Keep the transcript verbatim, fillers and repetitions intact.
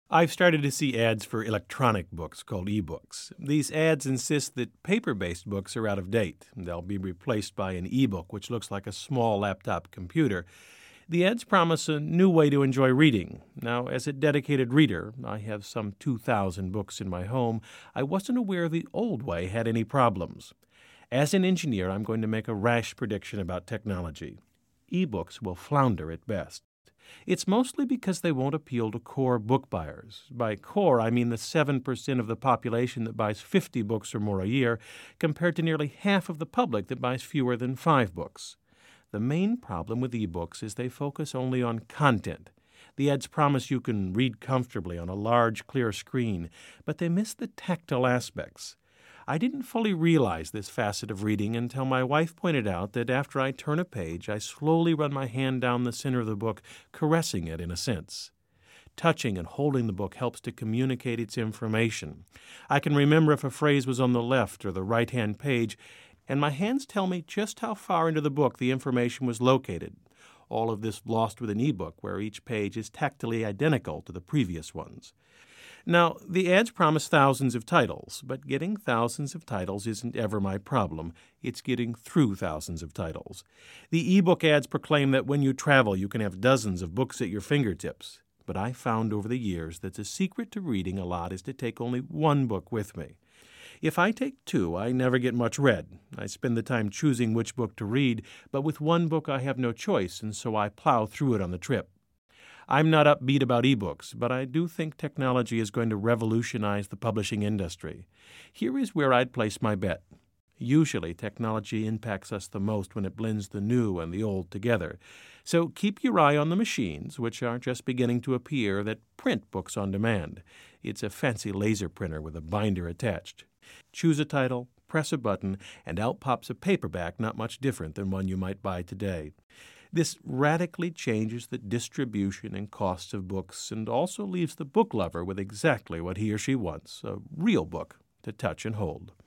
I've started to see ads for electronic books called ebooks. These ads insist that paper-based books are out of date. They'll be replaced by an ebook, which looks like a small laptop computer. The ads promise a new way to enjoy reading. Now, as a dedicated reader, I have some two thousand books in my home. I wasn't aware the old way had any problems. As an engineer, I'm going to make a rash prediction about technology. Ebooks will flounder at best. It's mostly because they won't appeal to core book buyers. By core, I mean the seven percent of the population that buys fifty books or more a year, compared to nearly half of the public that buys fewer than five books. The main problem with ebooks is they focus only on content. The ads promise you can read comfortably on a large, clear screen, but they miss the tactile aspects. I didn't fully realize this facet of reading until my wife pointed out that after I turn a page, I slowly run my hand down the center of the book, caressing it in a sense. Touching and holding the book helps to communicate its information. I can remember if a phrase was on the left or the right-hand page, and my hands tell me just how far into the book the information was located. All of this lost with an ebook, where each page is tactily identical to the previous ones. Now, the ads promise thousands of titles, but getting thousands of titles isn't ever my problem. It's getting through thousands of titles. The ebook ads proclaim that when you travel, you can have dozens of books at your fingertips. But I found over the years that the secret to reading a lot is to take only one book with me. If I take two, I never get much read. I spend the time choosing which book to read, but with one book I have no choice, and so I plow through it on the trip. I'm not upbeat about ebooks, but I do think technology is going to revolutionize the publishing industry. Here is where I'd place my bet. Usually, technology impacts us the most when it blends the new and the old together. So keep your eye on the machines, which are just beginning to appear, that print books on demand. It's a fancy laser printer with a binder attached. Choose a title, press a button, and out pops a paperback not much different than one you might buy today. This radically changes the distribution and costs of books and also leaves the book lover with exactly what he or she wants, a real book to touch and hold.